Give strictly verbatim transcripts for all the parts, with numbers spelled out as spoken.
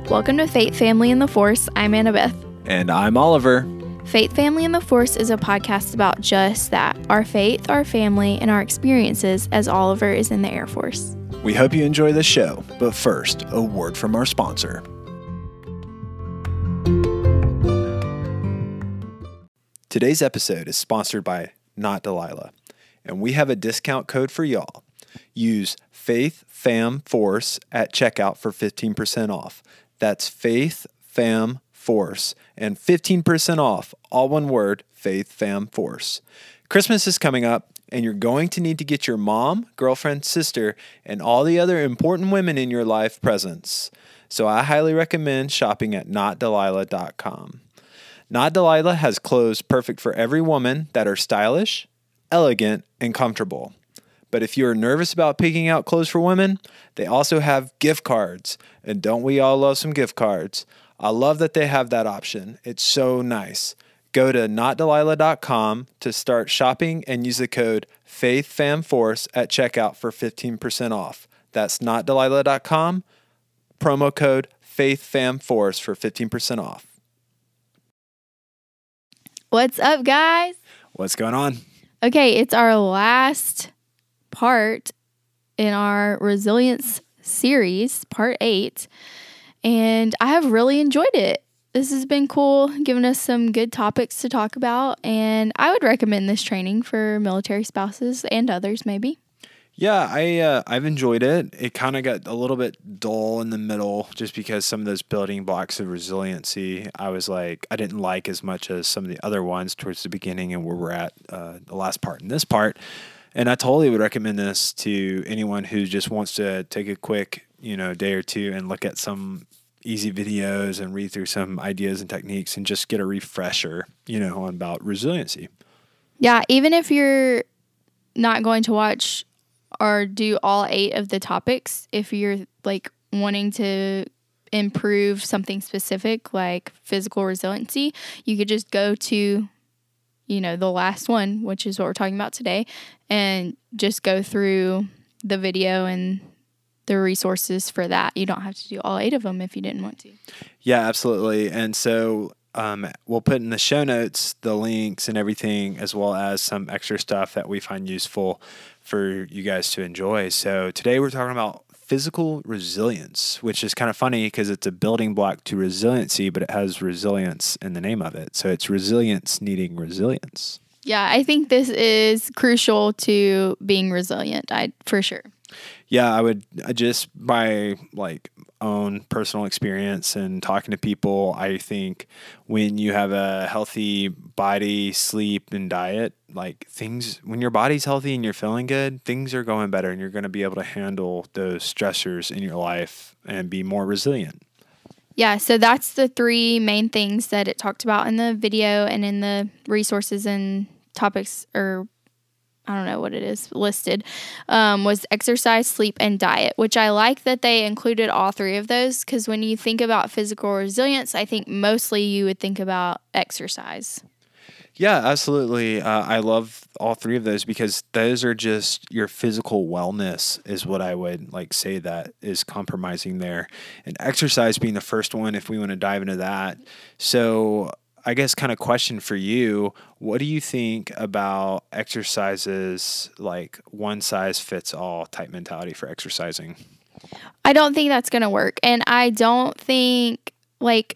Welcome to Faith Family in the Force. I'm Annabeth. And I'm Oliver. Faith Family in the Force is a podcast about just that, our faith, our family, and our experiences as Oliver is in the Air Force. We hope you enjoy the show, but first, a word from our sponsor. Today's episode is sponsored by Not Delilah, and we have a discount code for y'all. Use FaithFamForce at checkout for fifteen percent off. That's FaithFamForce and fifteen percent off, all one word, FaithFamForce. Christmas is coming up, and you're going to need to get your mom, girlfriend, sister, and all the other important women in your life presents. So I highly recommend shopping at not delilah dot com. Not Delilah has clothes perfect for every woman that are stylish, elegant, and comfortable. But if you're nervous about picking out clothes for women, they also have gift cards. And don't we all love some gift cards? I love that they have that option. It's so nice. Go to not delilah dot com to start shopping and use the code FaithFamForce at checkout for fifteen percent off. That's not delilah dot com, promo code FaithFamForce for fifteen percent off. What's up, guys? What's going on? Okay, it's our last part in our resilience series, part eight, and I have really enjoyed it. This has been cool, giving us some good topics to talk about, and I would recommend this training for military spouses and others maybe. Yeah, I, uh, I've enjoyed it. It kind of got a little bit dull in the middle just because some of those building blocks of resiliency, I was like, I didn't like as much as some of the other ones towards the beginning and where we're at uh, the last part and this part. And I totally would recommend this to anyone who just wants to take a quick, you know, day or two and look at some easy videos and read through some ideas and techniques and just get a refresher, you know, on about resiliency. Yeah, even if you're not going to watch or do all eight of the topics, if you're like wanting to improve something specific like physical resiliency, you could just go to, you know, the last one, which is what we're talking about today, and just go through the video and the resources for that. You don't have to do all eight of them if you didn't want to. Yeah, absolutely. And so um, we'll put in the show notes the links and everything, as well as some extra stuff that we find useful for you guys to enjoy. So today we're talking about physical resilience, which is kind of funny because it's a building block to resiliency, but it has resilience in the name of it. So it's resilience needing resilience. Yeah, I think this is crucial to being resilient, I for sure. Yeah, I would I just by like own personal experience and talking to people, I think when you have a healthy body, sleep, and diet, like things, when your body's healthy and you're feeling good, things are going better and you're going to be able to handle those stressors in your life and be more resilient. Yeah, so that's the three main things that it talked about in the video and in the resources and topics, or I don't know what it is listed, um, was exercise, sleep, and diet, which I like that they included all three of those, because when you think about physical resilience, I think mostly you would think about exercise. Yeah, absolutely. Uh, I love all three of those because those are just your physical wellness is what I would like say that is compromising there. And exercise being the first one, if we want to dive into that. So I guess kind of question for you, what do you think about exercises like one size fits all type mentality for exercising? I don't think that's going to work. And I don't think like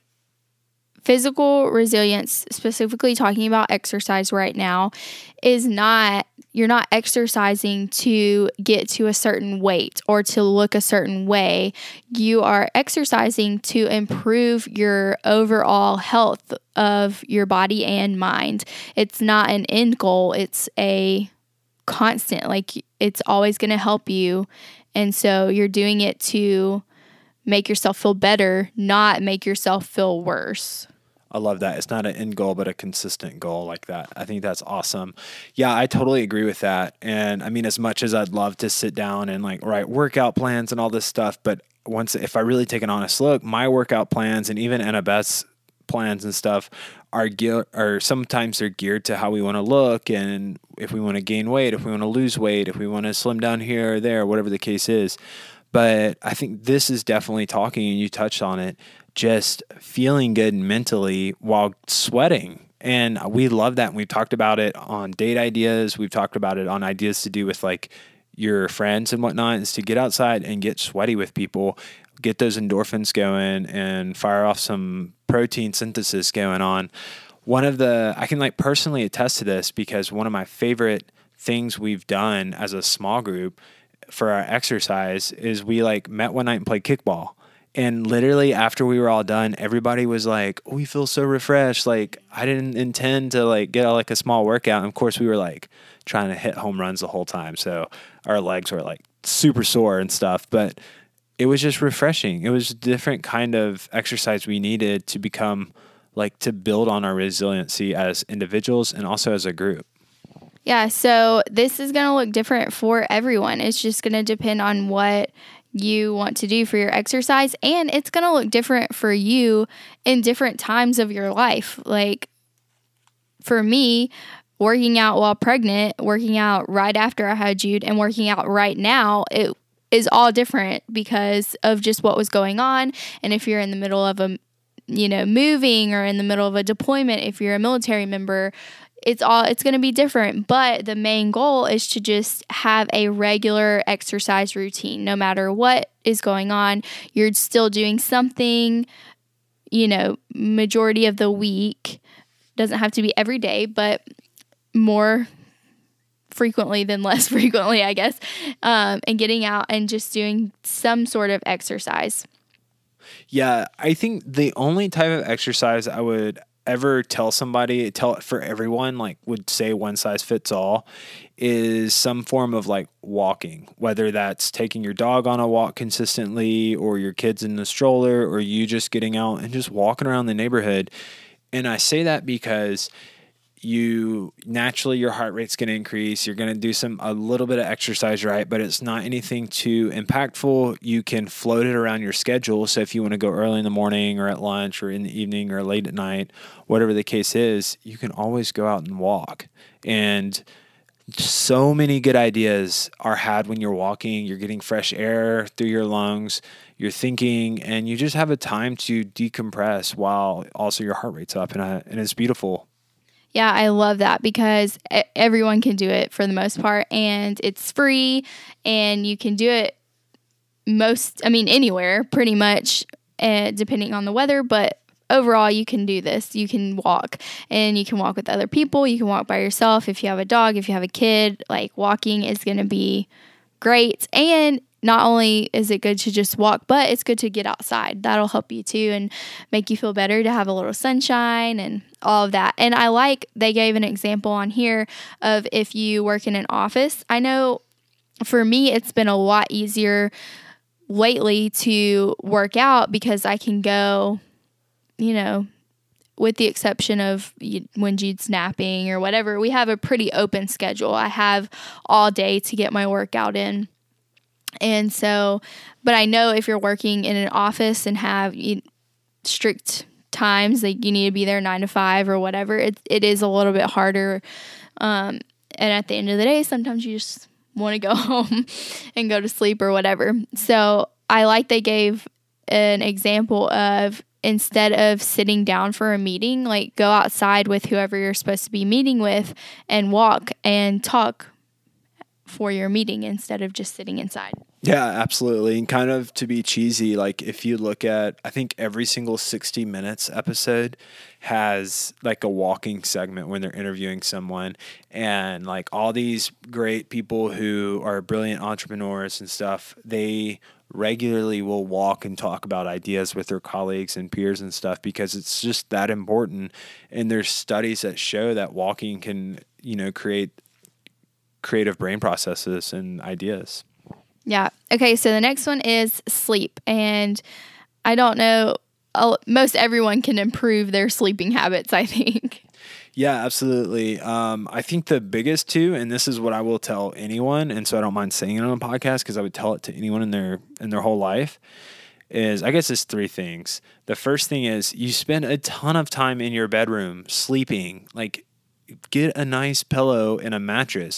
physical resilience, specifically talking about exercise right now, is not, you're not exercising to get to a certain weight or to look a certain way. You are exercising to improve your overall health of your body and mind. It's not an end goal. It's a constant, like it's always going to help you. And so you're doing it to make yourself feel better, not make yourself feel worse. I love that. It's not an end goal, but a consistent goal like that. I think that's awesome. Yeah, I totally agree with that. And I mean, as much as I'd love to sit down and like write workout plans and all this stuff, but once, if I really take an honest look, my workout plans and even Annabeth's plans and stuff are geared, or sometimes they're geared to how we want to look. And if we want to gain weight, if we want to lose weight, if we want to slim down here or there, whatever the case is. But I think this is definitely talking, and you touched on it, just feeling good mentally while sweating. And we love that. And we've talked about it on date ideas. We've talked about it on ideas to do with like your friends and whatnot, is to get outside and get sweaty with people, get those endorphins going and fire off some protein synthesis going on. One of the, I can like personally attest to this because one of my favorite things we've done as a small group for our exercise is we like met one night and played kickball. And literally after we were all done, everybody was like, oh, we feel so refreshed. Like I didn't intend to like get like a small workout. And of course we were like trying to hit home runs the whole time. So our legs were like super sore and stuff, but it was just refreshing. It was a different kind of exercise we needed to become like to build on our resiliency as individuals and also as a group. Yeah. So this is going to look different for everyone. It's just going to depend on what you want to do for your exercise, and it's going to look different for you in different times of your life. Like for me, working out while pregnant, working out right after I had Jude, and working out right now, it is all different because of just what was going on. And if you're in the middle of a, you know, moving or in the middle of a deployment, if you're a military member, it's all, it's going to be different. But the main goal is to just have a regular exercise routine. No matter what is going on, you're still doing something, you know, majority of the week. Doesn't have to be every day, but more frequently than less frequently, I guess. Um, and getting out and just doing some sort of exercise. Yeah, I think the only type of exercise I would ever tell somebody, tell it for everyone, like would say one size fits all, is some form of like walking, whether that's taking your dog on a walk consistently or your kids in the stroller or you just getting out and just walking around the neighborhood. And I say that because you naturally, your heart rate's going to increase. You're going to do some, a little bit of exercise, right? But it's not anything too impactful. You can float it around your schedule. So if you want to go early in the morning or at lunch or in the evening or late at night, whatever the case is, you can always go out and walk. And so many good ideas are had when you're walking. You're getting fresh air through your lungs, you're thinking, and you just have a time to decompress while also your heart rate's up. And, I, and it's beautiful. Yeah, I love that because everyone can do it for the most part, and it's free, and you can do it most, I mean, anywhere pretty much, uh, depending on the weather, but overall you can do this. You can walk, and you can walk with other people. You can walk by yourself. If you have a dog, if you have a kid, like walking is going to be great. And not only is it good to just walk, but it's good to get outside. That'll help you too and make you feel better to have a little sunshine and all of that. And I like, they gave an example on here of if you work in an office. I know for me, it's been a lot easier lately to work out because I can go, you know, with the exception of when Jude's napping or whatever, we have a pretty open schedule. I have all day to get my workout in. And so, but I know if you're working in an office and have you, strict times, like you need to be there nine to five or whatever, it, it is a little bit harder. Um, and at the end of the day, sometimes you just want to go home and go to sleep or whatever. So I like they gave an example of instead of sitting down for a meeting, like go outside with whoever you're supposed to be meeting with and walk and talk for your meeting instead of just sitting inside. Yeah, absolutely. And kind of to be cheesy, like if you look at, I think every single sixty minutes episode has like a walking segment when they're interviewing someone, and like all these great people who are brilliant entrepreneurs and stuff, they regularly will walk and talk about ideas with their colleagues and peers and stuff because it's just that important. And there's studies that show that walking can, you know, create creative brain processes and ideas. Yeah. Okay. So the next one is sleep. And I don't know, most everyone can improve their sleeping habits, I think. Yeah, absolutely. Um, I think the biggest two, and this is what I will tell anyone, and so I don't mind saying it on a podcast because I would tell it to anyone in their in their whole life, is I guess it's three things. The first thing is you spend a ton of time in your bedroom sleeping. Like, get a nice pillow and a mattress.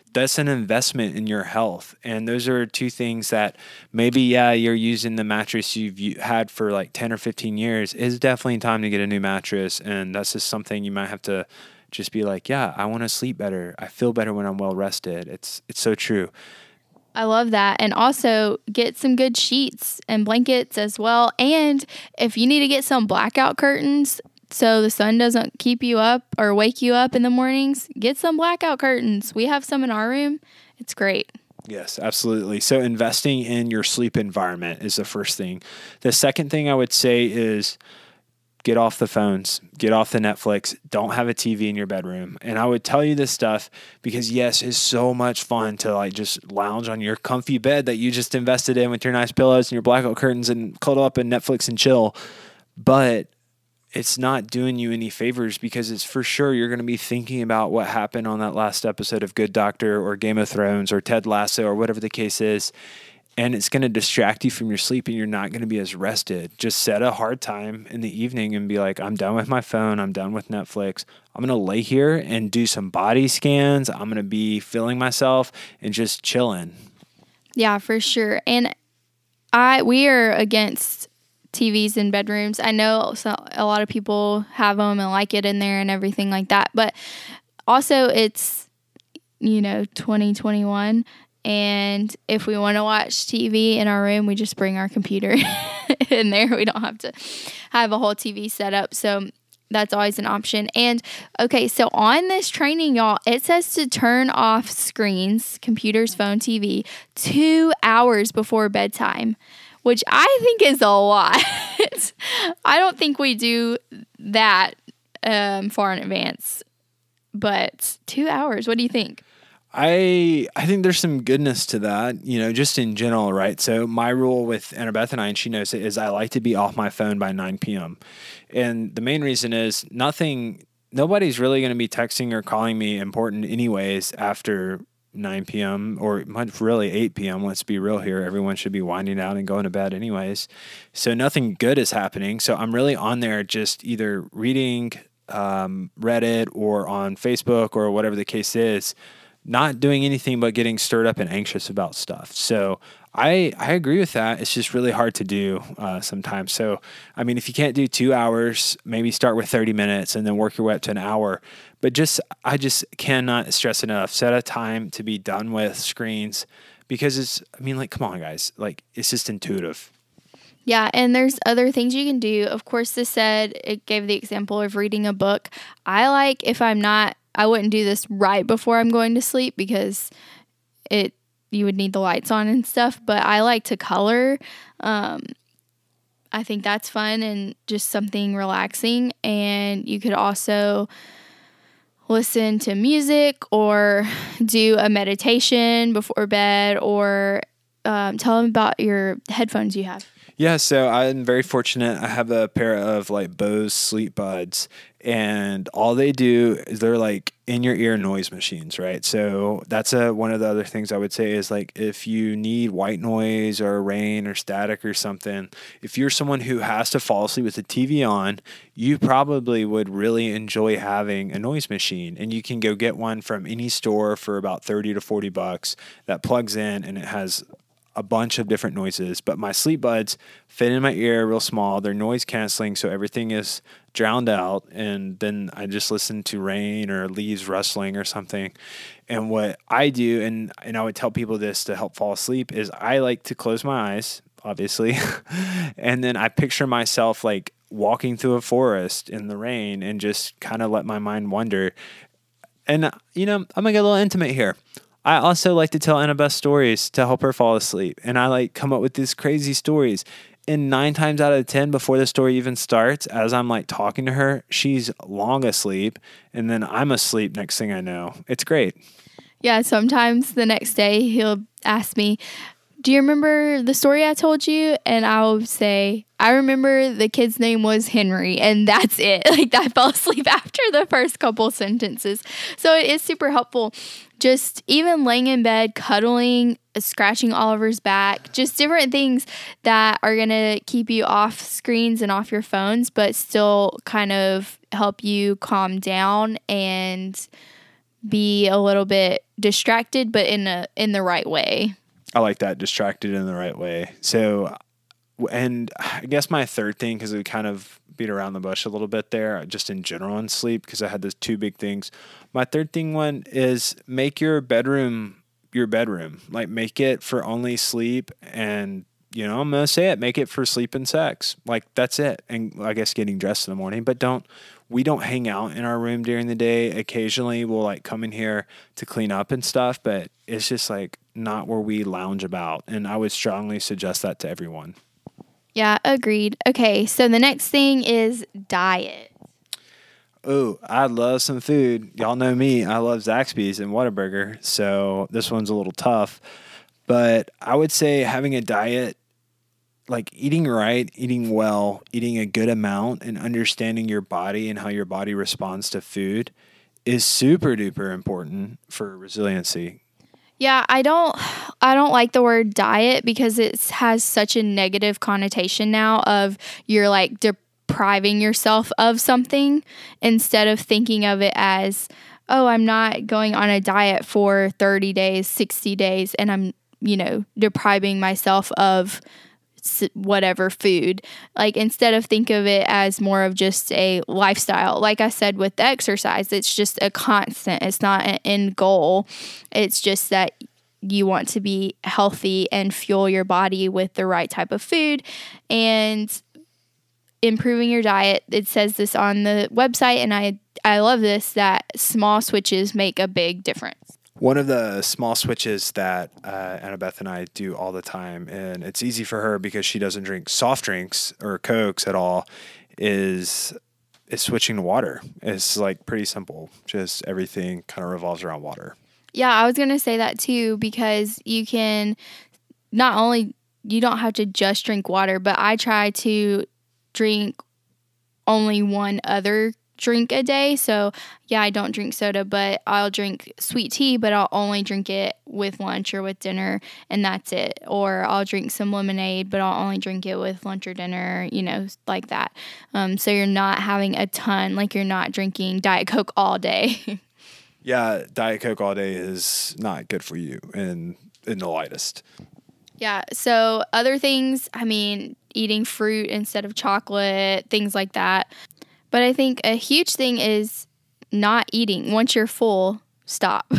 that's an investment in your health. And those are two things that maybe, yeah, you're using the mattress you've u- had for like ten or fifteen years. It's definitely time to get a new mattress. And that's just something you might have to just be like, yeah, I want to sleep better. I feel better when I'm well rested. It's, it's so true. I love that. And also get some good sheets and blankets as well. And if you need to get some blackout curtains so the sun doesn't keep you up or wake you up in the mornings, get some blackout curtains. We have some in our room. It's great. Yes, absolutely. So investing in your sleep environment is the first thing. The second thing I would say is get off the phones, get off the Netflix, don't have a T V in your bedroom. And I would tell you this stuff because yes, it's so much fun to like just lounge on your comfy bed that you just invested in with your nice pillows and your blackout curtains and cuddle up and Netflix and chill. But it's not doing you any favors because it's for sure you're going to be thinking about what happened on that last episode of Good Doctor or Game of Thrones or Ted Lasso or whatever the case is. And it's going to distract you from your sleep and you're not going to be as rested. Just set a hard time in the evening and be like, I'm done with my phone. I'm done with Netflix. I'm going to lay here and do some body scans. I'm going to be feeling myself and just chilling. Yeah, for sure. And I we are against T Vs in bedrooms. I know so, a lot of people have them and like it in there and everything like that. But also it's, you know, twenty twenty-one. And if we want to watch T V in our room, we just bring our computer in there. We don't have to have a whole T V set up. So that's always an option. And okay, so on this training, y'all, it says to turn off screens, computers, phone, T V, two hours before bedtime, which I think is a lot. I don't think we do that um, far in advance, but two hours. What do you think? I I think there's some goodness to that, you know, just in general, right? So my rule with Annabeth and I, and she knows it, is I like to be off my phone by nine p.m. And the main reason is nothing, nobody's really going to be texting or calling me important anyways after nine p.m. or really eight p.m. Let's be real here. Everyone should be winding down and going to bed anyways. So nothing good is happening. So I'm really on there just either reading um, Reddit or on Facebook or whatever the case is, not doing anything but getting stirred up and anxious about stuff. So I I agree with that. It's just really hard to do uh, sometimes. So, I mean, if you can't do two hours, maybe start with thirty minutes and then work your way up to an hour. But just, I just cannot stress enough, set a time to be done with screens because it's, I mean, like, come on, guys. Like, it's just intuitive. Yeah, and there's other things you can do. Of course, this said, it gave the example of reading a book. I like, if I'm not, I wouldn't do this right before I'm going to sleep because it you would need the lights on and stuff. But I like to color. Um, I think that's fun and just something relaxing. And you could also listen to music or do a meditation before bed or um, tell them about your headphones you have. Yeah, so I'm very fortunate. I have a pair of like Bose Sleep Buds, and all they do is they're like in your ear noise machines, right? So that's a, one of the other things I would say is like if you need white noise or rain or static or something, if you're someone who has to fall asleep with the T V on, you probably would really enjoy having a noise machine, and you can go get one from any store for about thirty to forty bucks that plugs in and it has a bunch of different noises. But my Sleep Buds fit in my ear real small. They're noise canceling, so everything is drowned out. And then I just listen to rain or leaves rustling or something. And what I do, and, and I would tell people this to help fall asleep, is I like to close my eyes, obviously. And then I picture myself like walking through a forest in the rain and just kind of let my mind wander. And, you know, I'm going to get a little intimate here. I also like to tell Annabeth stories to help her fall asleep. And I like come up with these crazy stories. And nine times out of ten, before the story even starts, as I'm like talking to her, she's long asleep. And then I'm asleep next thing I know. It's great. Yeah, sometimes the next day he'll ask me, do you remember the story I told you? And I'll say, I remember the kid's name was Henry, and that's it. Like, I fell asleep after the first couple sentences. So it is super helpful. Just even laying in bed, cuddling, scratching Oliver's back, just different things that are going to keep you off screens and off your phones, but still kind of help you calm down and be a little bit distracted, but in a in the right way. I like that, distracted in the right way. So, and I guess my third thing, because we kind of beat around the bush a little bit there, just in general in sleep, because I had those two big things. My third thing one is make your bedroom your bedroom. Like, make it for only sleep, and you know, I'm gonna say it, make it for sleep and sex. Like, that's it. And I guess getting dressed in the morning, but don't we don't hang out in our room during the day. Occasionally we'll like come in here to clean up and stuff, but it's just like not where we lounge about. And I would strongly suggest that to everyone. Yeah, agreed. Okay, so the next thing is diet. Oh, I love some food. Y'all know me. I love Zaxby's and Whataburger. So this one's a little tough. But I would say having a diet, like eating right, eating well, eating a good amount, and understanding your body and how your body responds to food is super duper important for resiliency. Yeah, I don't I don't like the word diet because it has such a negative connotation now of you're like depriving yourself of something, instead of thinking of it as, oh, I'm not going on a diet for thirty days, sixty days, and I'm, you know, depriving myself of whatever food. Like, instead of think of it as more of just a lifestyle. Like I said with the exercise, it's just a constant. It's not an end goal. It's just that you want to be healthy and fuel your body with the right type of food and improving your diet. It says this on the website, and I I love this, that small switches make a big difference. One of the small switches that uh, Annabeth and I do all the time, and it's easy for her because she doesn't drink soft drinks or Cokes at all, is is switching to water. It's like pretty simple. Just everything kind of revolves around water. Yeah, I was going to say that too, because you can not only, you don't have to just drink water, but I try to drink only one other drink a day. So yeah, I don't drink soda, but I'll drink sweet tea, but I'll only drink it with lunch or with dinner, and that's it. Or I'll drink some lemonade, but I'll only drink it with lunch or dinner, you know, like that. Um, so you're not having a ton, like you're not drinking Diet Coke all day. Yeah, Diet Coke all day is not good for you in in the lightest. Yeah, so other things, I mean, eating fruit instead of chocolate, things like that. But I think a huge thing is not eating. Once you're full, stop.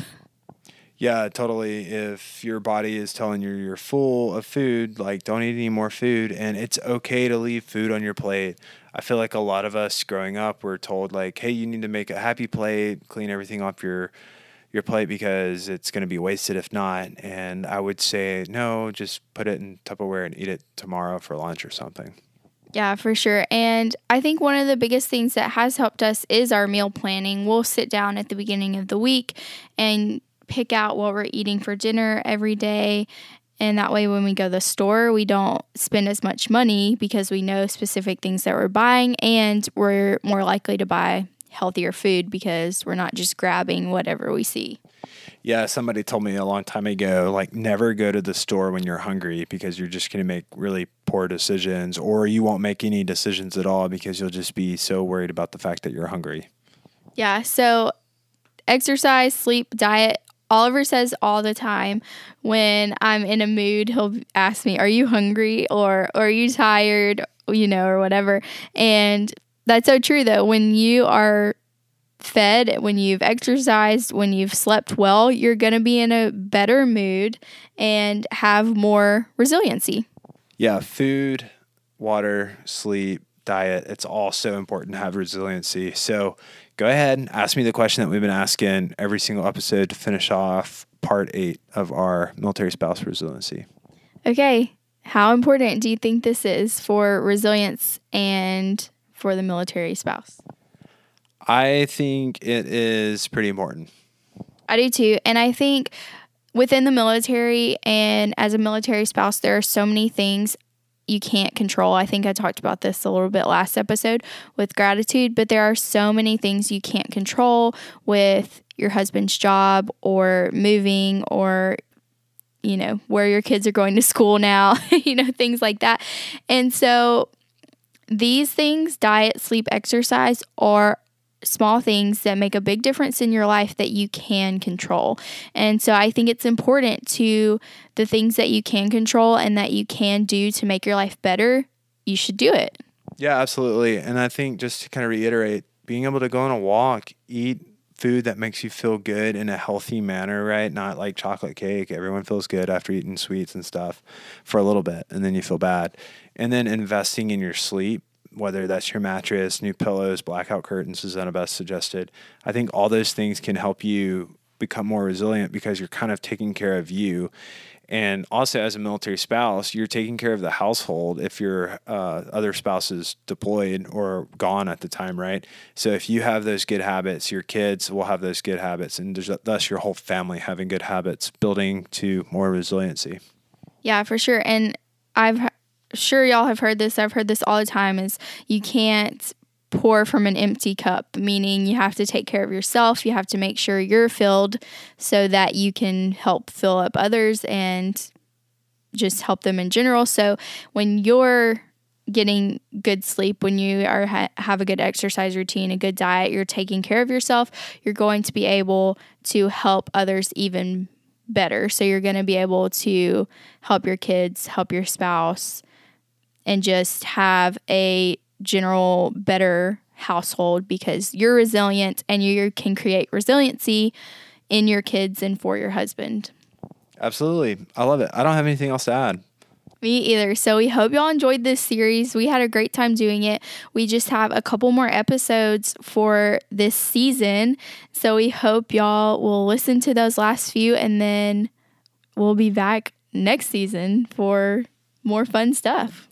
Yeah, totally. If your body is telling you you're full of food, like, don't eat any more food. And it's okay to leave food on your plate. I feel like a lot of us growing up were told, like, hey, you need to make a happy plate, clean everything off your your plate because it's going to be wasted if not. And I would say, no, just put it in Tupperware and eat it tomorrow for lunch or something. Yeah, for sure. And I think one of the biggest things that has helped us is our meal planning. We'll sit down at the beginning of the week and pick out what we're eating for dinner every day. And that way, when we go to the store, we don't spend as much money because we know specific things that we're buying, and we're more likely to buy healthier food because we're not just grabbing whatever we see. Yeah, somebody told me a long time ago, like, never go to the store when you're hungry because you're just going to make really poor decisions, or you won't make any decisions at all because you'll just be so worried about the fact that you're hungry. Yeah, so exercise, sleep, diet. Oliver says all the time when I'm in a mood, he'll ask me, are you hungry, or, or are you tired, you know, or whatever. And that's so true, though. When you are fed, when you've exercised, when you've slept well, you're going to be in a better mood and have more resiliency. Yeah, food, water, sleep, diet, it's all so important to have resiliency. So go ahead and ask me the question that we've been asking every single episode to finish off part eight of our military spouse resiliency. Okay, how important do you think this is for resilience and for the military spouse? I think it is pretty important. I do too. And I think within the military and as a military spouse, there are so many things you can't control. I think I talked about this a little bit last episode with gratitude, but there are so many things you can't control with your husband's job or moving or, you know, where your kids are going to school now, you know, things like that. And so these things, diet, sleep, exercise, are small things that make a big difference in your life that you can control. And so I think it's important to the things that you can control and that you can do to make your life better, you should do it. Yeah, absolutely. And I think just to kind of reiterate, being able to go on a walk, eat food that makes you feel good in a healthy manner, right? Not like chocolate cake. Everyone feels good after eating sweets and stuff for a little bit, and then you feel bad. And then investing in your sleep, whether that's your mattress, new pillows, blackout curtains, as Annabeth suggested. I think all those things can help you become more resilient because you're kind of taking care of you. And also, as a military spouse, you're taking care of the household if your uh, other spouse is deployed or gone at the time, right? So if you have those good habits, your kids will have those good habits, and thus your whole family having good habits, building to more resiliency. Yeah, for sure. And I've sure y'all have heard this. I've heard this all the time, is you can't pour from an empty cup, meaning you have to take care of yourself. You have to make sure you're filled so that you can help fill up others and just help them in general. So when you're getting good sleep, when you are ha- have a good exercise routine, a good diet, you're taking care of yourself, you're going to be able to help others even better. So you're going to be able to help your kids, help your spouse, and just have a general better household because you're resilient and you can create resiliency in your kids and for your husband. Absolutely. I love it. I don't have anything else to add. Me either. So we hope y'all enjoyed this series. We had a great time doing it. We just have a couple more episodes for this season. So we hope y'all will listen to those last few, and then we'll be back next season for more fun stuff.